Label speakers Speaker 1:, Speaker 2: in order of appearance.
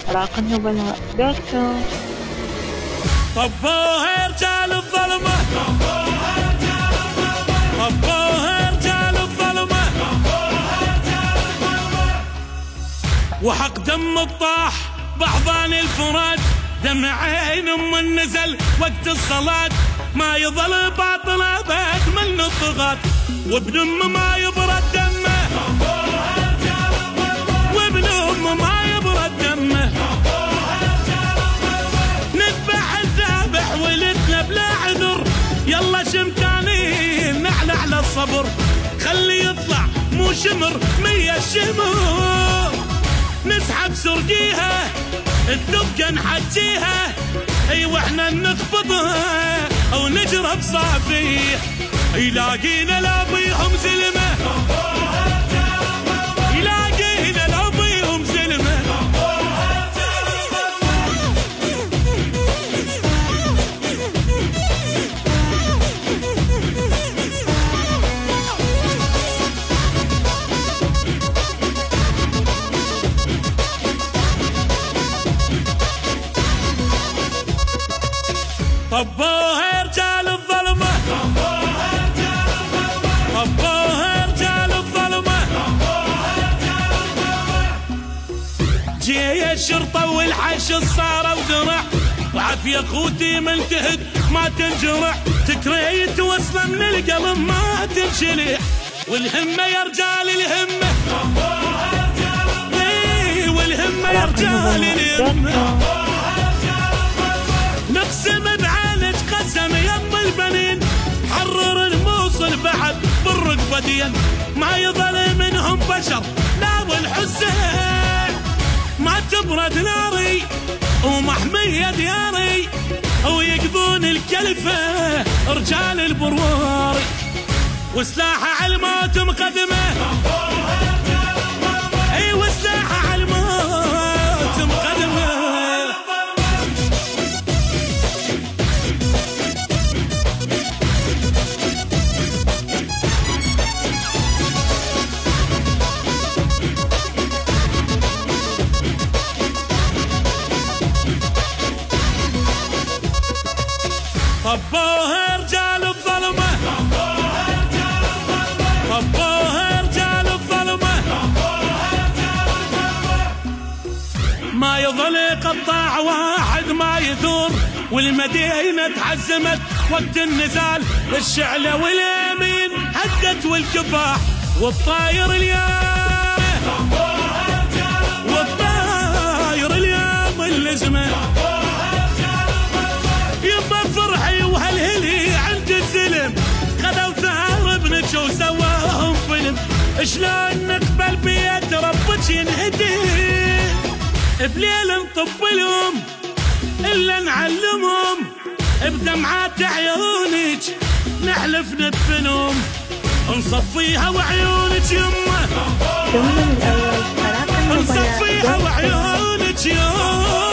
Speaker 1: عراق النبلاء دوت كوم.
Speaker 2: طبوها رجال الظلمة، طبوها رجال الظلمة، وحق دم الطاح بأحضان الفرات، دمع عين من نزل وقت الصلاة، ما يظل باطل أبد من الضغط، وابن أم ما يبرد دمه، وابن أم ما يبرد دمه، نذبح الذابح ولدنا بلا عذر، يلا شمتانين نحلى على الصبر، خلي يطلع مو شمر 100 شمر، نسحب سرجيها الدقة نحجيها، ايوه احنا نخفضها او نجرب صافيه، يلاقينا لا بيهم زلمه، يلاقينا لا بيهم زلمه، طبوها رجال الظلمة، طبوها رجال الظلمة، جي الشرطة والحشد صاروا درع، وعافية خوتي ملتهد ما تنجرح، تكريت وصلة من القلب ما تنشلح، والهمة يا رجال الهمة، والهمة يا رجال الهمة، نقسم بعالج قسم يم البنين، حرر الموصل بعد بالرقبة دين، ما يظل منهم بشر لا والحسين، ما تبرد ناري ومحمية دياري، ويقضون الكلفة رجال البرواري، وسلاحه على الموت مقدمه، اي وسلاحه على الموت مقدمه، طبوها رجال الظلمة، طبوها رجال الظلمة، ما يظل قطاع واحد ما يثور، والمدينة تحزمت وقت النزال، الشعلة واليمين هدت والكفاح، والطاير اليوم، والطاير اليوم اللزمة، يبا فرحي وهالهلي عند الزلم، خذوا ثار ابنك وسواهم فيلم، شلون نقبل بيد ربك ينهدي، بليل نطب لهم الا نعلمهم، بدمعات عيونك نحلف ندفنهم، نصفيها وعيونك يمه، نصفيها وعيونك يمه.